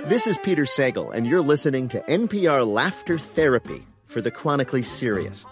This is Peter Sagal, and you're listening to NPR Laughter Therapy for the chronically serious.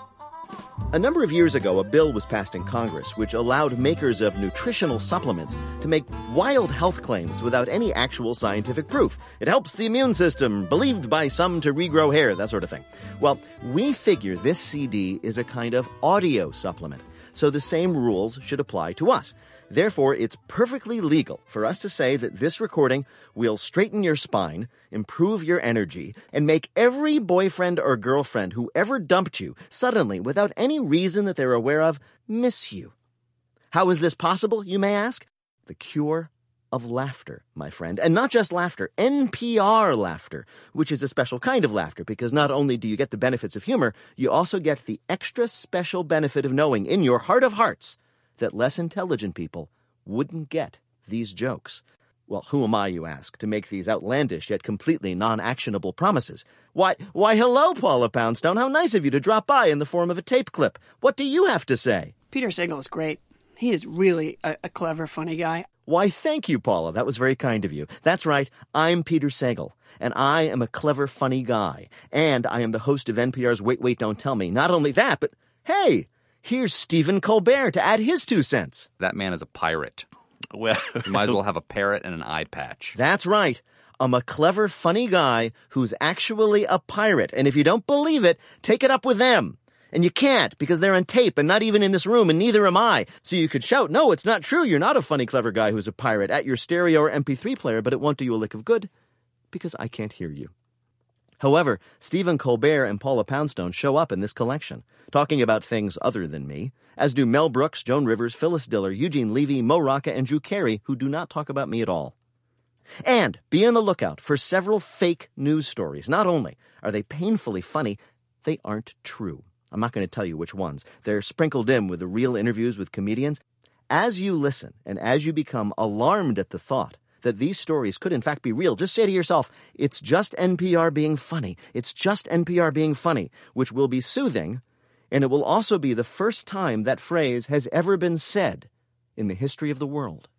A number of years ago, a bill was passed in Congress which allowed makers of nutritional supplements to make wild health claims without any actual scientific proof. It helps the immune system, believed by some to regrow hair, that sort of thing. Well, we figure this CD is a kind of audio supplement, so the same rules should apply to us. Therefore, it's perfectly legal for us to say that this recording will straighten your spine, improve your energy, and make every boyfriend or girlfriend who ever dumped you suddenly, without any reason that they're aware of, miss you. How is this possible, you may ask? The cure of laughter, my friend. And not just laughter, NPR laughter, which is a special kind of laughter, because not only do you get the benefits of humor, you also get the extra special benefit of knowing in your heart of hearts that less intelligent people wouldn't get these jokes. Well, who am I, you ask, to make these outlandish yet completely non-actionable promises? Why, hello, Paula Poundstone. How nice of you to drop by in the form of a tape clip. What do you have to say? Peter Sagal is great. He is really a clever, funny guy. Why, thank you, Paula. That was very kind of you. That's right. I'm Peter Sagal, and I am a clever, funny guy. And I am the host of NPR's Wait, Wait, Don't Tell Me. Not only that, but hey, here's Stephen Colbert to add his 2 cents. That man is a pirate. Well, You might as well have a parrot and an eye patch. That's right. I'm a clever, funny guy who's actually a pirate. And if you don't believe it, take it up with them. And you can't, because they're on tape and not even in this room, and neither am I. So you could shout, no, it's not true. You're not a funny, clever guy who's a pirate at your stereo or MP3 player, but it won't do you a lick of good, because I can't hear you. However, Stephen Colbert and Paula Poundstone show up in this collection, talking about things other than me, as do Mel Brooks, Joan Rivers, Phyllis Diller, Eugene Levy, Mo Rocca, and Drew Carey, who do not talk about me at all. And be on the lookout for several fake news stories. Not only are they painfully funny, they aren't true. I'm not going to tell you which ones. They're sprinkled in with the real interviews with comedians. As you listen and as you become alarmed at the thought that these stories could in fact be real, just say to yourself, it's just NPR being funny. It's just NPR being funny, which will be soothing, and it will also be the first time that phrase has ever been said in the history of the world.